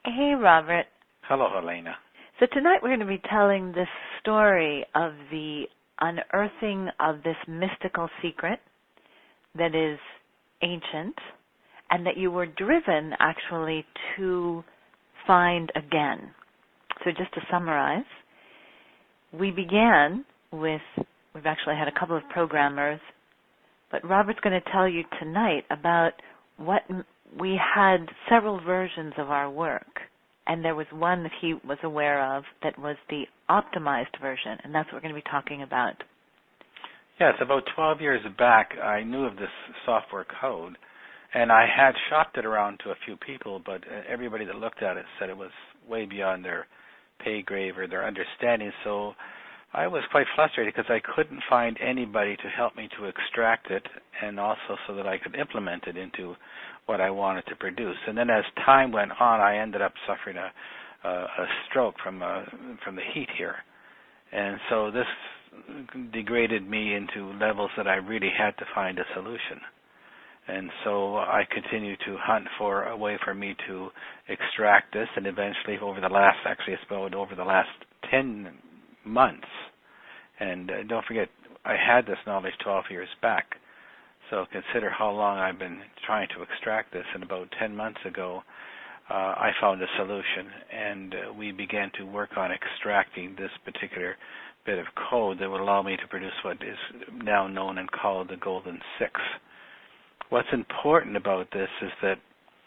Hey, Robert. Hello, Helena. So tonight we're going to be telling this story of the unearthing of this mystical secret that is ancient and that you were driven actually to find again. So just to summarize, we began with, we've actually had a couple of programmers, but Robert's going to tell you tonight about what we had several versions of our work. And there was one that he was aware of that was the optimized version, and that's what we're going to be talking about. Yes, about 12 years back, I knew of this software code, and I had shopped it around to a few people, but everybody that looked at it said it was way beyond their pay grade or their understanding, so I was quite frustrated because I couldn't find anybody to help me to extract it and also so that I could implement it into what I wanted to produce. And then as time went on, I ended up suffering a stroke from the heat here. And so this degraded me into levels that I really had to find a solution. And so I continued to hunt for a way for me to extract this, and eventually over the last 10 months, and don't forget, I had this knowledge 12 years back, so consider how long I've been trying to extract this, and about 10 months ago, I found a solution, and we began to work on extracting this particular bit of code that would allow me to produce what is now known and called the Golden 6. What's important about this is that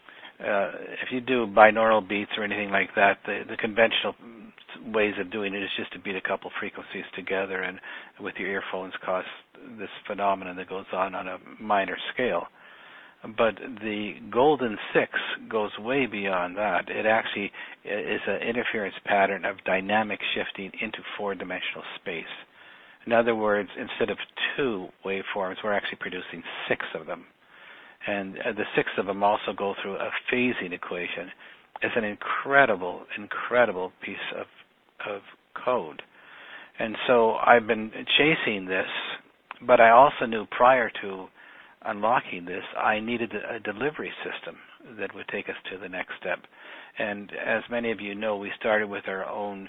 if you do binaural beats or anything like that, the conventional ways of doing it is just to beat a couple frequencies together and with your earphones cause this phenomenon that goes on a minor scale. But the Golden 6 goes way beyond that. It actually is an interference pattern of dynamic shifting into four-dimensional space. In other words, instead of 2 waveforms, we're actually producing 6 of them. And the 6 of them also go through a phasing equation. It's an incredible piece of code. And so I've been chasing this, but I also knew prior to unlocking this, I needed a delivery system that would take us to the next step. And as many of you know, we started with our own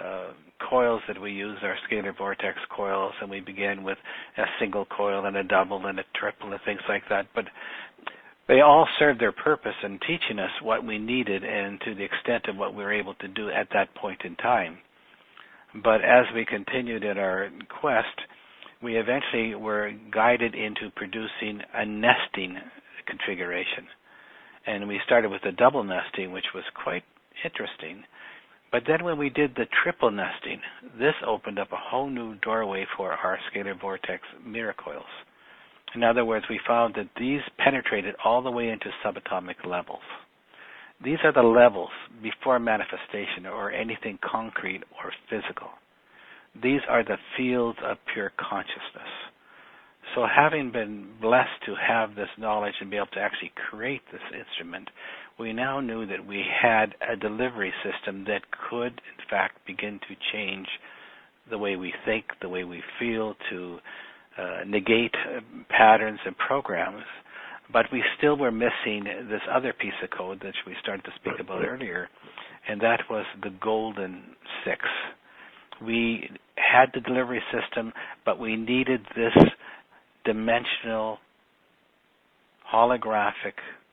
coils that we use, our scalar vortex coils, and we began with a single coil and a double and a triple and things like that. But they all served their purpose in teaching us what we needed and to the extent of what we were able to do at that point in time. But as we continued in our quest, we eventually were guided into producing a nesting configuration. And we started with the double nesting, which was quite interesting. But then when we did the triple nesting, this opened up a whole new doorway for our scalar vortex mirror coils. In other words, we found that these penetrated all the way into subatomic levels. These are the levels before manifestation or anything concrete or physical. These are the fields of pure consciousness. So having been blessed to have this knowledge and be able to actually create this instrument, we now knew that we had a delivery system that could, in fact, begin to change the way we think, the way we feel, to negate patterns and programs. But we still were missing this other piece of code that we started to speak about earlier, and that was the Golden 6. We had the delivery system, but we needed this dimensional holographic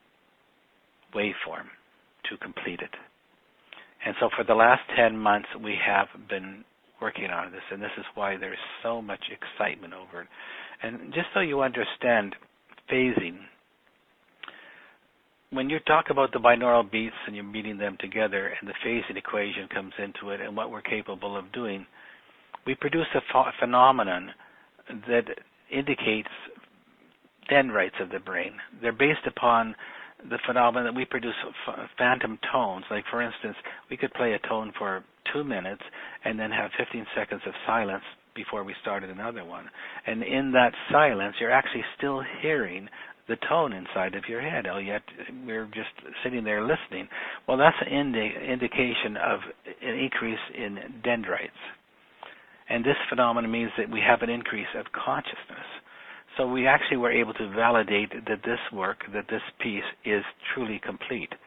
waveform to complete it. And so for the last 10 months, we have been working on this, and this is why there's so much excitement over it. And just so you understand phasing, when you talk about the binaural beats and you're meeting them together and the phasing equation comes into it and what we're capable of doing, we produce a phenomenon that indicates dendrites of the brain. They're based upon the phenomenon that we produce phantom tones. Like, for instance, we could play a tone for 2 minutes and then have 15 seconds of silence before we started another one. And in that silence, you're actually still hearing the tone inside of your head, yet we're just sitting there listening. Well, that's an indication of an increase in dendrites. And this phenomenon means that we have an increase of consciousness. So we actually were able to validate that this work, that this piece is truly complete.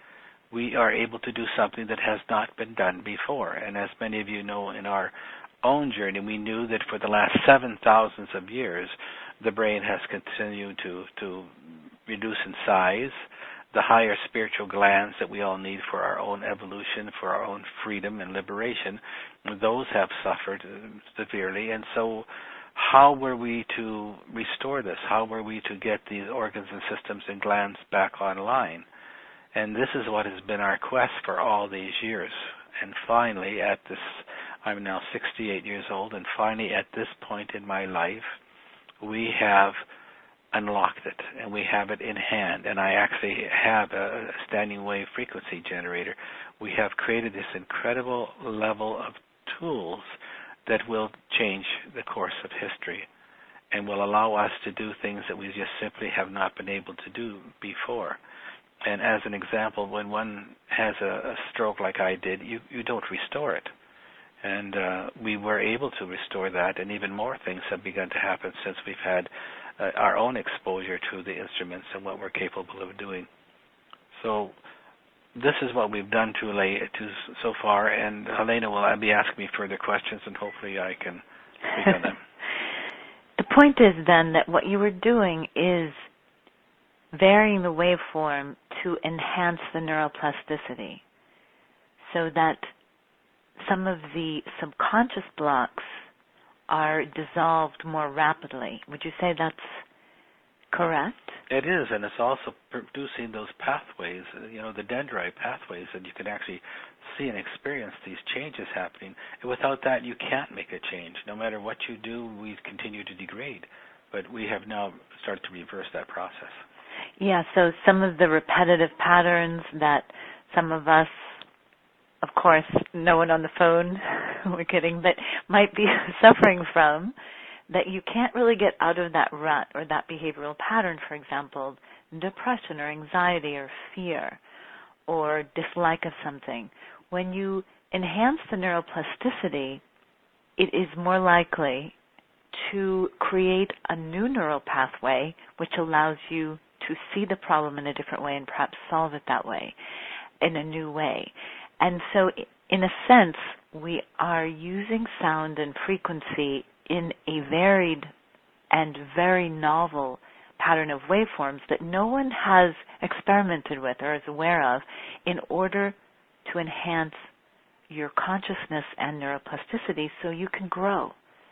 we are able to do something that has not been done before. And as many of you know, in our own journey, we knew that for the last 7,000 of years, the brain has continued to reduce in size. The higher spiritual glands that we all need for our own evolution, for our own freedom and liberation, those have suffered severely. And so how were we to restore this? How were we to get these organs and systems and glands back online? And this is what has been our quest for all these years. And finally, I'm now 68 years old, and finally at this point in my life, we have unlocked it, and we have it in hand. And I actually have a standing wave frequency generator. We have created this incredible level of tools that will change the course of history and will allow us to do things that we just simply have not been able to do before. And as an example, when one has a stroke like I did, you don't restore it. And we were able to restore that, and even more things have begun to happen since we've had our own exposure to the instruments and what we're capable of doing. So this is what we've done so far, and Helena will be asking me further questions, and hopefully I can speak on them. The point is then that what you were doing is varying the waveform to enhance the neuroplasticity so that some of the subconscious blocks are dissolved more rapidly. Would you say that's correct? It is, and it's also producing those pathways, the dendrite pathways, and you can actually see and experience these changes happening. And without that, you can't make a change. No matter what you do, we continue to degrade. But we have now started to reverse that process. Yeah, so some of the repetitive patterns that some of us, of course, no one on the phone, we're kidding, but might be suffering from, that you can't really get out of that rut or that behavioral pattern, for example, depression or anxiety or fear or dislike of something. When you enhance the neuroplasticity, it is more likely to create a new neural pathway which allows you to see the problem in a different way and perhaps solve it that way, in a new way. And so, in a sense, we are using sound and frequency in a varied and very novel pattern of waveforms that no one has experimented with or is aware of in order to enhance your consciousness and neuroplasticity so you can grow.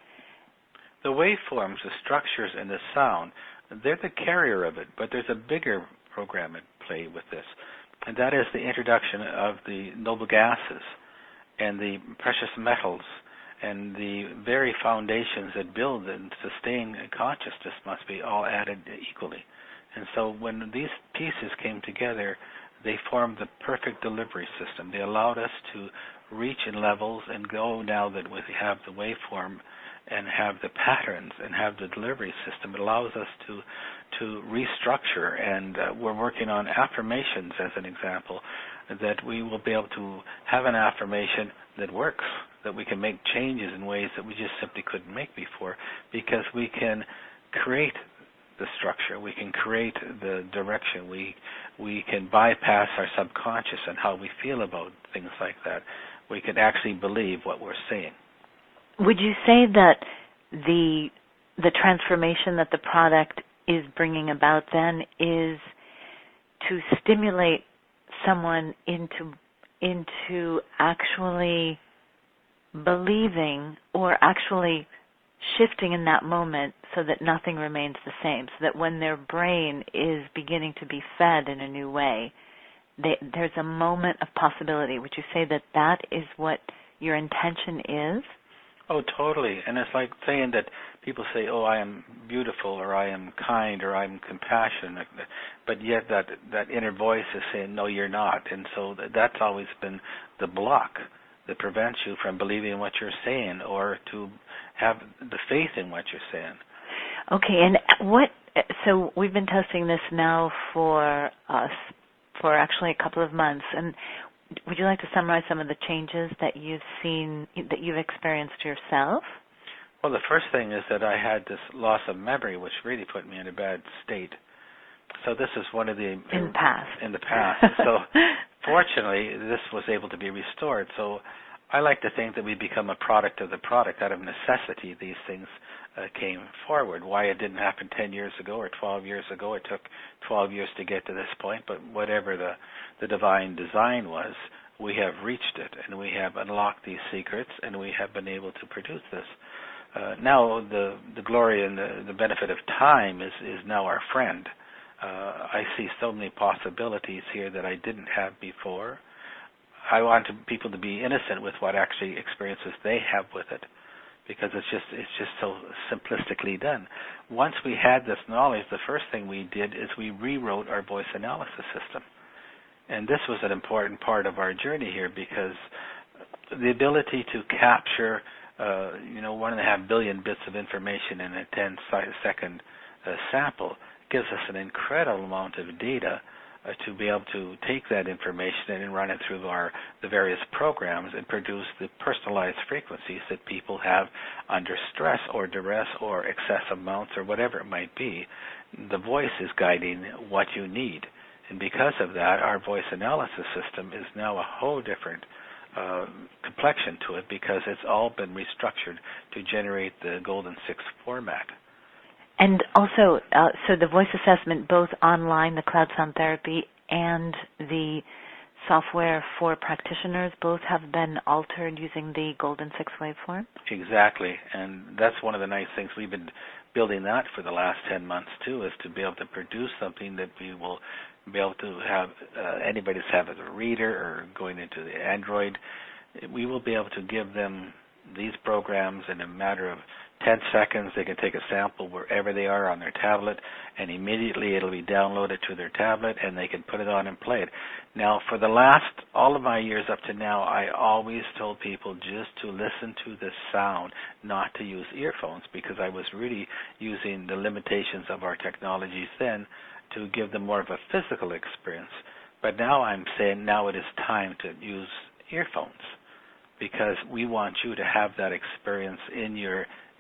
The waveforms, the structures, and the sound, they're the carrier of it, but there's a bigger program at play with this, and that is the introduction of the noble gases and the precious metals and the very foundations that build and sustain consciousness must be all added equally. And so when these pieces came together, they formed the perfect delivery system. They allowed us to reach in levels and go, now that we have the waveform and have the patterns and have the delivery system, it allows us to restructure. And we're working on affirmations as an example, that we will be able to have an affirmation that works, that we can make changes in ways that we just simply couldn't make before, because we can create the structure, we can create the direction, we can bypass our subconscious and how we feel about things like that. We can actually believe what we're saying. Would you say that the transformation that the product is bringing about then is to stimulate someone into actually believing or actually shifting in that moment so that nothing remains the same, so that when their brain is beginning to be fed in a new way, there's a moment of possibility? Would you say that that is what your intention is? Oh, totally. And it's like saying that people say, oh, I am beautiful, or I am kind, or I'm compassionate, but yet that inner voice is saying, no, you're not. And so that's always been the block that prevents you from believing what you're saying or to have the faith in what you're saying. Okay, and so we've been testing this now for actually a couple of months, and would you like to summarize some of the changes that you've seen, that you've experienced yourself? Well, the first thing is that I had this loss of memory, which really put me in a bad state. So this is one of the... In the past. In the past. So fortunately, this was able to be restored. So I like to think that we become a product of the product. Out of necessity, these things came forward. Why it didn't happen 10 years ago or 12 years ago, it took 12 years to get to this point, but whatever the divine design was, we have reached it, and we have unlocked these secrets, and we have been able to produce this. Now the glory and the benefit of time is now our friend. I see so many possibilities here that I didn't have before. I want people to be innocent with what actually experiences they have with it, because it's just so simplistically done. Once we had this knowledge, the first thing we did is we rewrote our voice analysis system. And this was an important part of our journey here, because the ability to capture 1.5 billion bits of information in a 10-second sample gives us an incredible amount of data to be able to take that information and run it through the various programs and produce the personalized frequencies that people have under stress or duress or excessive amounts or whatever it might be. The voice is guiding what you need. And because of that, our voice analysis system is now a whole different complexion to it, because it's all been restructured to generate the Golden 6 format. And also, so the voice assessment, both online, the cloud sound therapy, and the software for practitioners, both have been altered using the Golden 6 waveform? Exactly, and that's one of the nice things. We've been building that for the last 10 months, too, is to be able to produce something that we will be able to have anybody that's having a reader or going into the Android. We will be able to give them these programs in a matter of 10 seconds. They can take a sample wherever they are on their tablet, and immediately it'll be downloaded to their tablet, and they can put it on and play it. Now, for all of my years up to now, I always told people just to listen to the sound, not to use earphones, because I was really using the limitations of our technologies then to give them more of a physical experience. But now I'm saying now it is time to use earphones, because we want you to have that experience in your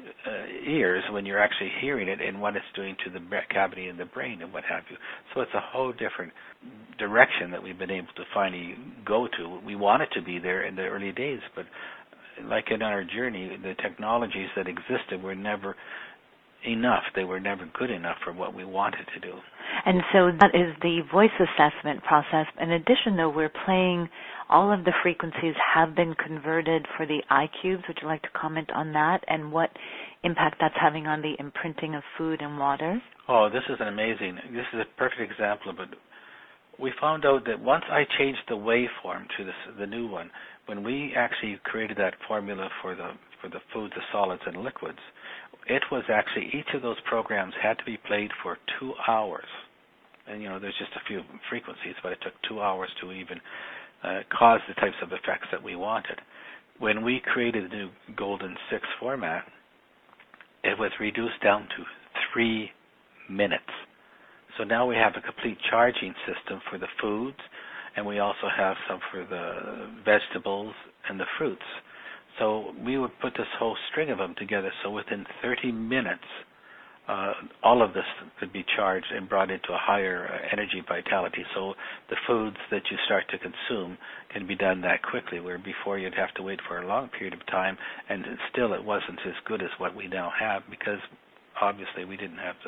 ears when you're actually hearing it and what it's doing to the cavity in the brain and what have you. So it's a whole different direction that we've been able to finally go to. We wanted to be there in the early days, but like in our journey, the technologies that existed were never enough. They were never good enough for what we wanted to do. And so that is the voice assessment process. In addition, though, we're playing, all of the frequencies have been converted for the iCubes. Would you like to comment on that and what impact that's having on the imprinting of food and water? Oh, this is a perfect example of it. We found out that once I changed the waveform to the new one, when we actually created that formula for the foods, the solids, and liquids, it was actually, each of those programs had to be played for 2 hours. And, there's just a few frequencies, but it took 2 hours to even cause the types of effects that we wanted. When we created the new Golden 6 format, it was reduced down to 3 minutes. So now we have a complete charging system for the foods, and we also have some for the vegetables and the fruits. So we would put this whole string of them together, so within 30 minutes, all of this could be charged and brought into a higher energy vitality. So the foods that you start to consume can be done that quickly, where before you'd have to wait for a long period of time, and still it wasn't as good as what we now have, because obviously we didn't have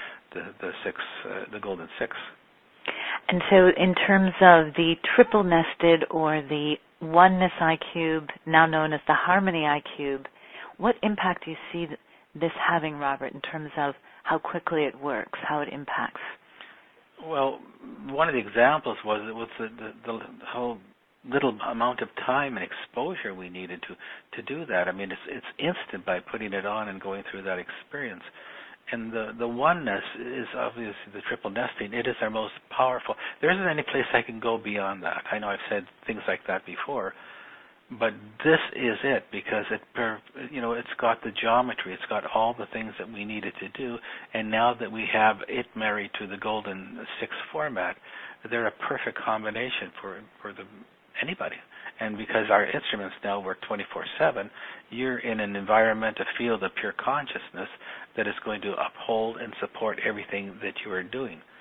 the Golden 6. And so in terms of the triple nested or the Oneness iCube, now known as the Harmony iCube, what impact do you see this having, Robert, in terms of how quickly it works, how it impacts? Well, one of the examples was the whole little amount of time and exposure we needed to do that. I mean, it's instant by putting it on and going through that experience. And the oneness is obviously the triple nesting. It is our most powerful. There isn't any place I can go beyond that. I know I've said things like that before, but this is it, because it's got the geometry. It's got all the things that we needed to do. And now that we have it married to the Golden 6 format, they're a perfect combination for anybody. And because our instruments now work 24/7, you're in an environment, a field of pure consciousness that is going to uphold and support everything that you are doing.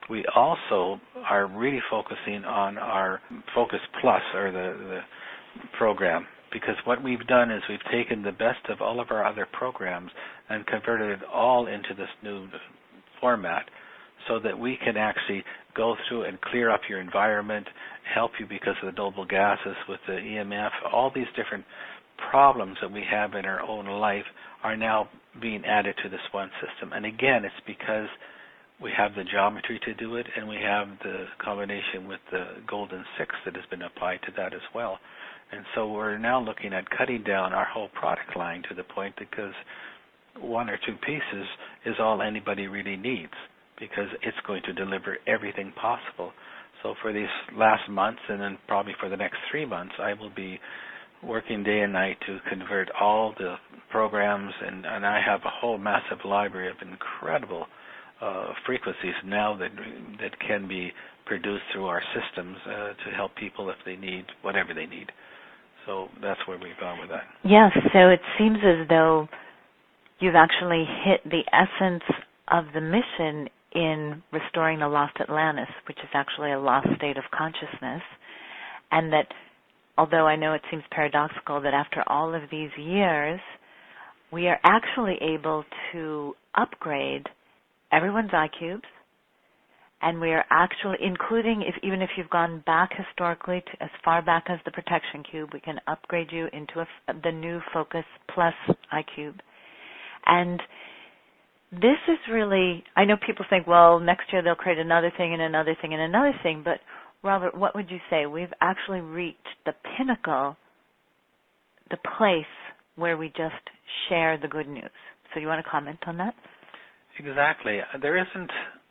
we also are really focusing on our Focus Plus, or the program, because what we've done is we've taken the best of all of our other programs and converted it all into this new format, so that we can actually go through and clear up your environment, help you because of the noble gases with the EMF. All these different problems that we have in our own life are now being added to this one system. And again, it's because we have the geometry to do it, and we have the combination with the Golden 6 that has been applied to that as well. And so we're now looking at cutting down our whole product line to the point because one or two pieces is all anybody really needs, because it's going to deliver everything possible. So for these last months, and then probably for the next 3 months, I will be working day and night to convert all the programs, and I have a whole massive library of incredible frequencies now that can be produced through our systems to help people if they need whatever they need. So that's where we've gone with that. Yes, so it seems as though you've actually hit the essence of the mission in restoring the lost Atlantis, which is actually a lost state of consciousness, and that although I know it seems paradoxical that after all of these years, we are actually able to upgrade everyone's iCubes, and we are actually, including even if you've gone back historically to as far back as the Protection Cube, we can upgrade you into the new Focus Plus iCube. And this is really, I know people think, well, next year they'll create another thing and another thing and another thing, but Robert, what would you say? We've actually reached the pinnacle, the place where we just share the good news. So you want to comment on that? Exactly. There isn't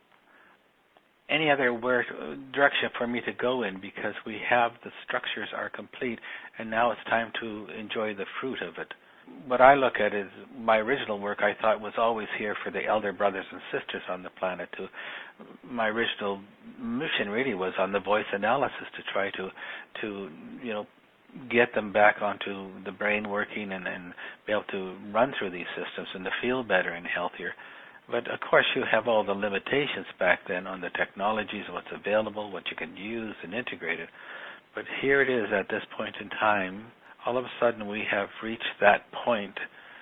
any other direction for me to go in, because we have the structures are complete, and now it's time to enjoy the fruit of it. What I look at is my original work I thought was always here for the elder brothers and sisters on the planet. My original mission really was on the voice analysis, to try to get them back onto the brain working and be able to run through these systems and to feel better and healthier. But of course you have all the limitations back then on the technologies, what's available, what you can use and integrate it. But here it is at this point in time. All of a sudden we have reached that point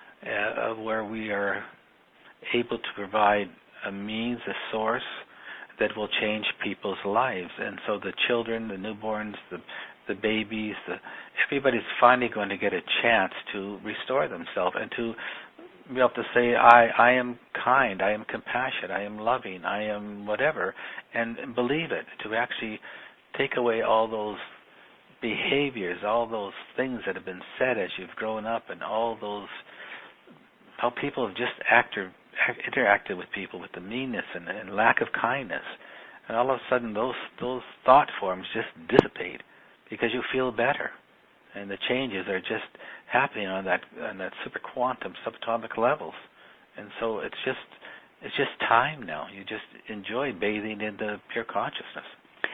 of where we are able to provide a means, a source that will change people's lives. And so the children, the newborns, the babies, everybody's finally going to get a chance to restore themselves and to be able to say, I am kind, I am compassionate, I am loving, I am whatever, and believe it, to actually take away all those behaviors, all those things that have been said as you've grown up, and all those, how people have just interacted with people with the meanness and lack of kindness. And all of a sudden those thought forms just dissipate because you feel better. And the changes are just happening on that super quantum subatomic levels. And so it's just time now. You just enjoy bathing in the pure consciousness.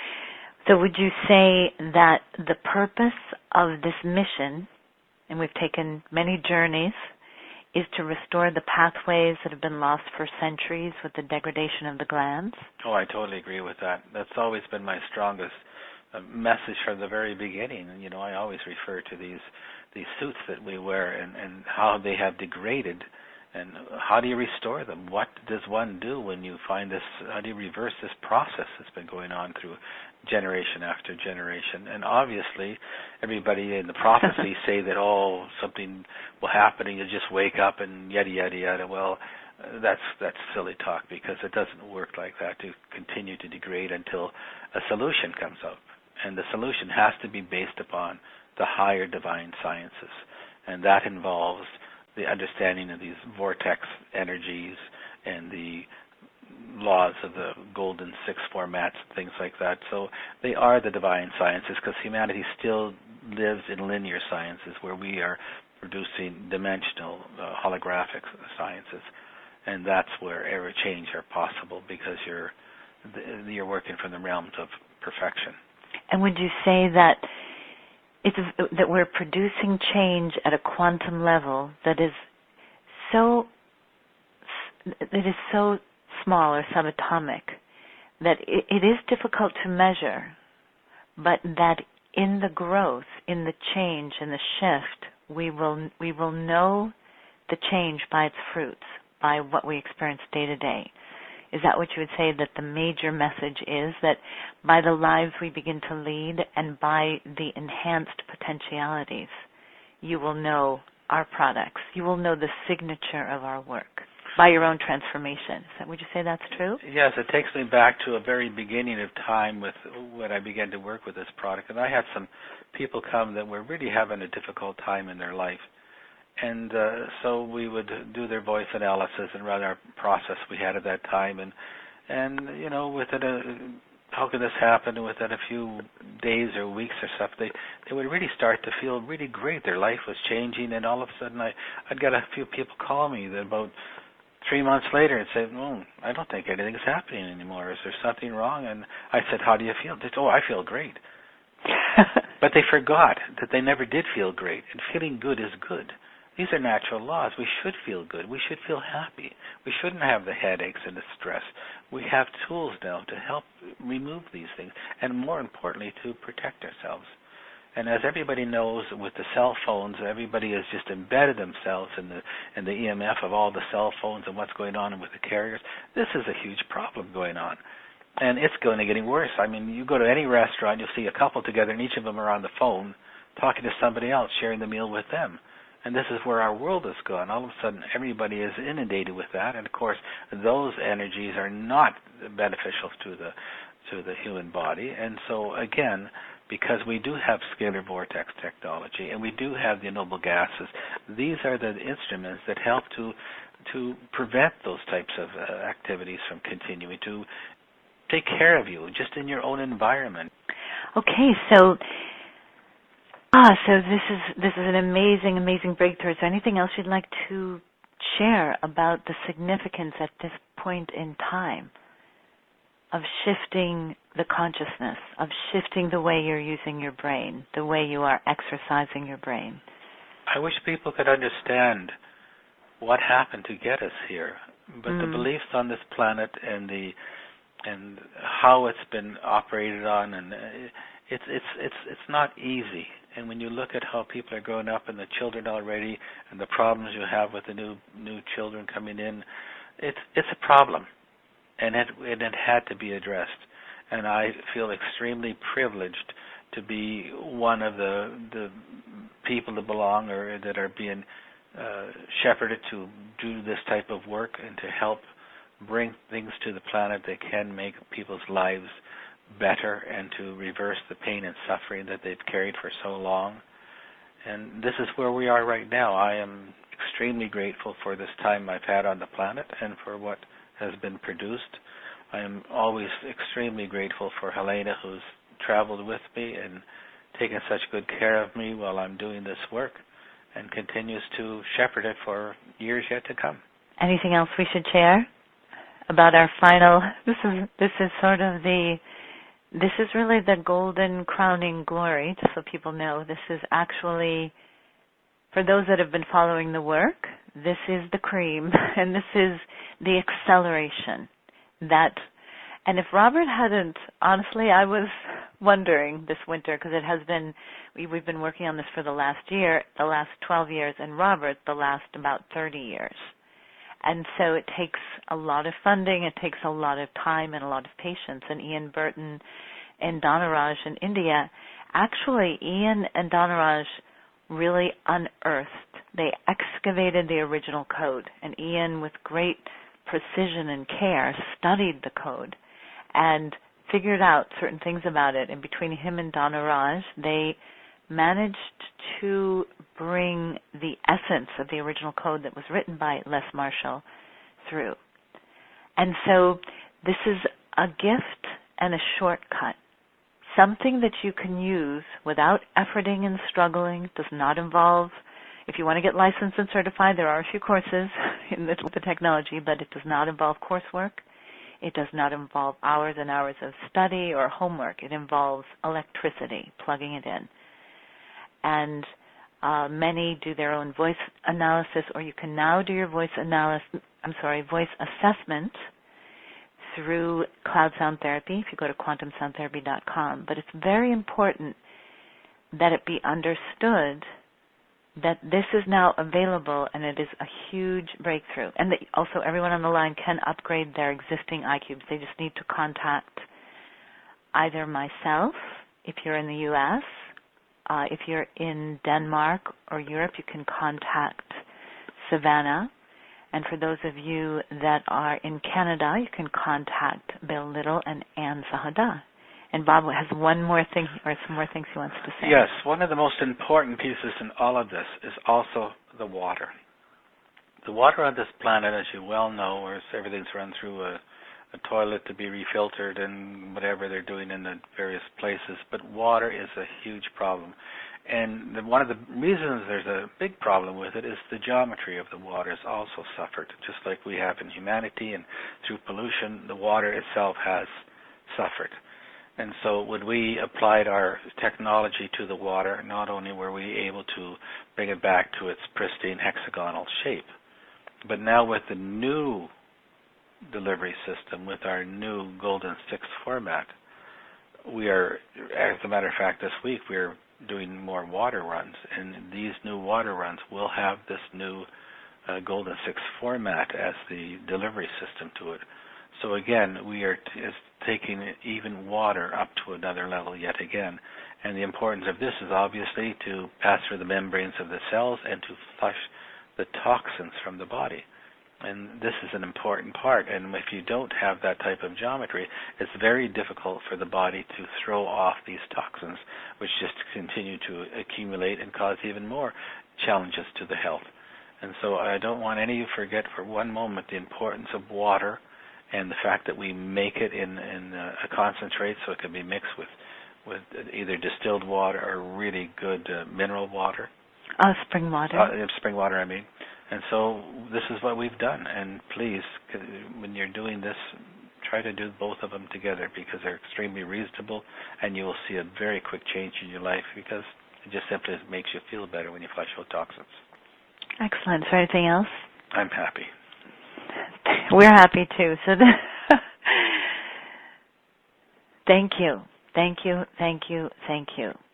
So would you say that the purpose of this mission, and we've taken many journeys, is to restore the pathways that have been lost for centuries with the degradation of the glands? Oh, I totally agree with that. That's always been my strongest message from the very beginning. And, I always refer to these suits that we wear and how they have degraded, and how do you restore them? What does one do when you find this? How do you reverse this process that's been going on through generation after generation? And obviously, everybody in the prophecy say that, something will happen and you just wake up and yada, yada, yada. Well, that's silly talk, because it doesn't work like that, to continue to degrade until a solution comes up. And the solution has to be based upon the higher divine sciences. And that involves the understanding of these vortex energies and the laws of the Golden 6 formats, things like that. So they are the divine sciences, because humanity still lives in linear sciences, where we are producing dimensional holographic sciences. And that's where error change are possible, because you're working from the realms of perfection. And would you say that that we're producing change at a quantum level that is so small or subatomic that it is difficult to measure, but that in the growth, in the change, in the shift, we will know the change by its fruits, by what we experience day to day. Is that what you would say that the major message is, that by the lives we begin to lead and by the enhanced potentialities, you will know our products, you will know the signature of our work by your own transformation? Would you say that's true? Yes, it takes me back to a very beginning of time with when I began to work with this product. And I had some people come that were really having a difficult time in their life. And so we would do their voice analysis and run our process we had at that time. And you know, within how could this happen? And within a few days or weeks or stuff, they would really start to feel really great. Their life was changing, and all of a sudden I'd get a few people call me that about 3 months later and say, "Oh, I don't think anything's happening anymore. Is there something wrong?" And I said, "How do you feel?" They said, "Oh, I feel great." But they forgot that they never did feel great, and feeling good is good. These are natural laws. We should feel good. We should feel happy. We shouldn't have the headaches and the stress. We have tools now to help remove these things, and more importantly, to protect ourselves. And as everybody knows, with the cell phones, everybody has just embedded themselves in the EMF of all the cell phones and what's going on with the carriers. This is a huge problem going on. And it's going to getting worse. I mean, you go to any restaurant, you'll see a couple together, and each of them are on the phone talking to somebody else, sharing the meal with them. And this is where our world has gone. All of a sudden, everybody is inundated with that. And, of course, those energies are not beneficial to the human body. And so, again, because we do have scalar vortex technology and we do have the noble gases, these are the instruments that help to prevent those types of activities from continuing, to take care of you just in your own environment. Okay, so this is an amazing breakthrough. Is there anything else you'd like to share about the significance at this point in time of shifting the consciousness, of shifting the way you're using your brain, the way you are exercising your brain? I wish people could understand what happened to get us here, but the beliefs on this planet and how it's been operated on, and it's not easy. And when you look at how people are growing up and the children already, and the problems you have with the new children coming in, it's a problem, and it had to be addressed. And I feel extremely privileged to be one of the people that belong or that are being shepherded to do this type of work and to help bring things to the planet that can make people's lives better and to reverse the pain and suffering that they've carried for so long. And this is where we are right now. I am extremely grateful for this time I've had on the planet and for what has been produced. I am always extremely grateful for Helena, who's traveled with me and taken such good care of me while I'm doing this work and continues to shepherd it for years yet to come. Anything else we should share about our final? This is sort of this is really the golden crowning glory, just so people know. This is actually, for those that have been following the work, this is the cream, and this is the acceleration. And if Robert hadn't, honestly, I was wondering this winter, because it has been, we've been working on this for the last 12 years, and Robert the last about 30 years. And so it takes a lot of funding, it takes a lot of time and a lot of patience. And Ian Burton and Dhanaraj in India, actually Ian and Dhanaraj really unearthed, they excavated the original code. And Ian, with great precision and care, studied the code and figured out certain things about it. And between him and Dhanaraj, they managed to bring the essence of the original code that was written by Les Marshall through. And so this is a gift and a shortcut, something that you can use without efforting and struggling. Does not involve, if you want to get licensed and certified, there are a few courses in the technology, but it does not involve coursework. It does not involve hours and hours of study or homework. It involves electricity, plugging it in. And many do their own voice analysis, or you can now do your voice assessment through cloud sound therapy if you go to quantumsoundtherapy.com. But it's very important that it be understood that this is now available, and it is a huge breakthrough. And that also everyone on the line can upgrade their existing iCubes. They just need to contact either myself, if you're in the U.S., if you're in Denmark or Europe, you can contact Savannah. And for those of you that are in Canada, you can contact Bill Little and Anne Zahada. And Bob has one more thing, or some more things he wants to say. Yes, one of the most important pieces in all of this is also the water. The water on this planet, as you well know, where everything's run through a toilet to be refiltered and whatever they're doing in the various places, but water is a huge problem. And one of the reasons there's a big problem with it is the geometry of the water has also suffered, just like we have in humanity, and through pollution, the water itself has suffered. And so when we applied our technology to the water, not only were we able to bring it back to its pristine hexagonal shape, but now with the new delivery system, with our new Golden 6 format, we are, as a matter of fact, this week we are doing more water runs, and these new water runs will have this new Golden 6 format as the delivery system to it. So again, we are taking even water up to another level yet again. And the importance of this is obviously to pass through the membranes of the cells and to flush the toxins from the body. And this is an important part. And if you don't have that type of geometry, it's very difficult for the body to throw off these toxins, which just continue to accumulate and cause even more challenges to the health. And so I don't want any of you to forget for one moment the importance of water, and the fact that we make it in a concentrate so it can be mixed with either distilled water or really good mineral water. Spring water. Spring water, I mean. And so this is what we've done. And please, when you're doing this, try to do both of them together, because they're extremely reasonable, and you will see a very quick change in your life, because it just simply makes you feel better when you flush out toxins. Excellent. Is there anything else? I'm happy. We're happy too. So thank you. Thank you, thank you, thank you.